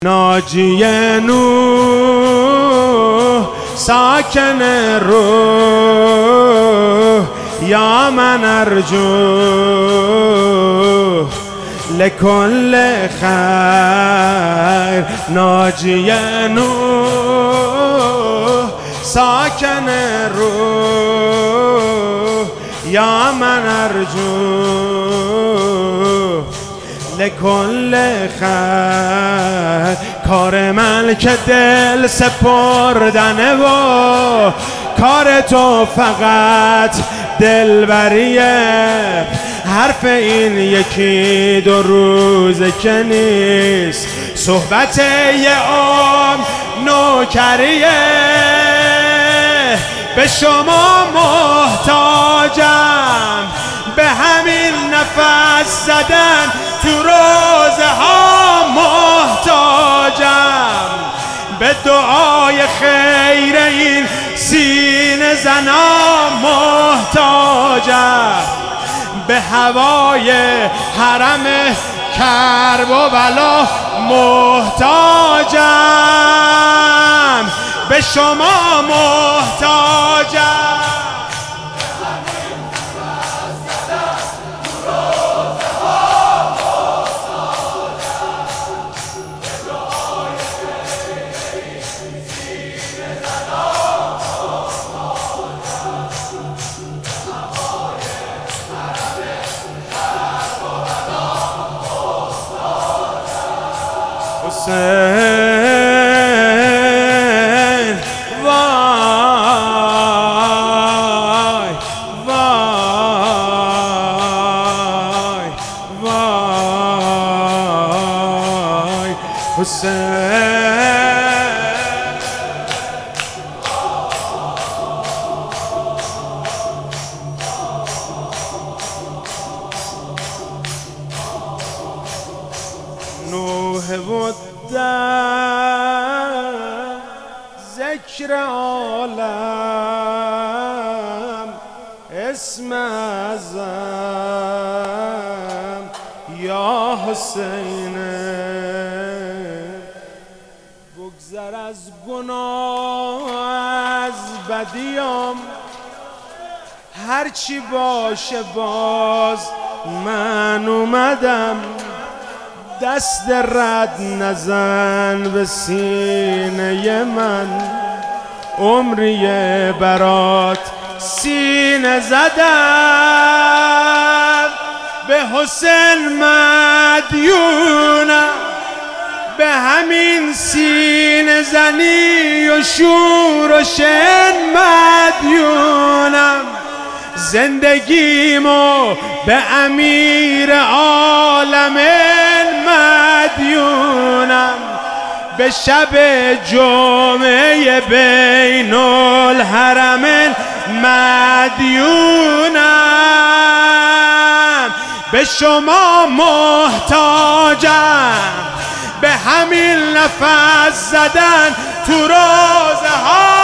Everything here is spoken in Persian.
ناجی نوح ساکن روح یا من ارجو لکل خیر. ناجی نوح ساکن روح یا من ارجو لکل خیر. کار من که دل سپردنه و کار تو فقط دلبریه. حرف این یکی دو روزه که نیست، صحبت یه عمر نوکریه. به شما محتاجم، به همین نفس زدن تو روزه ها محتاجم، به دعای خیر این سینه زنا محتاجم، به هوای حرم کرب و بلا محتاجم، به شما محتاجم. حسین وای وای وای حسین. نوح و ذکر عالم اسم اعظم یا حسین. بگذر از گناه از بدیام، هرچی باشه باز من اومدم. دست رد نزن به سینه من، عمریه برات سینه زدم. به حسین مدیونم، به همین سینه زنی و شور و شن مدیونم. زندگیمو به امیر عالمین مدیونم، به شب جمعه بین الحرمین مدیونم. به شما محتاجم، به همین نفس زدن تو روزه ها